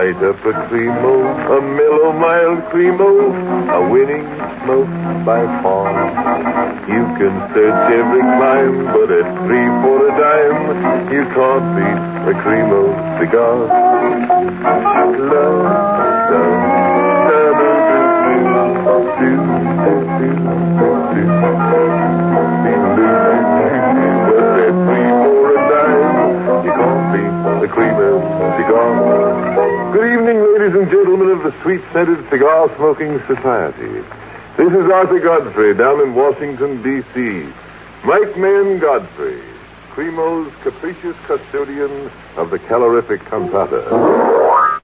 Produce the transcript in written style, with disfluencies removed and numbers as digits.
Light up a Cremo, a mellow, mild Cremo, a winning smoke by far. You can search every clime, but at 3 for a dime, you can't beat a Cremo cigar. Love, the Cremo cigar. Good evening, ladies and gentlemen of the sweet-scented cigar-smoking society. This is Arthur Godfrey down in Washington, D.C. Mike Mayen Godfrey, Cremo's capricious custodian of the calorific cantata.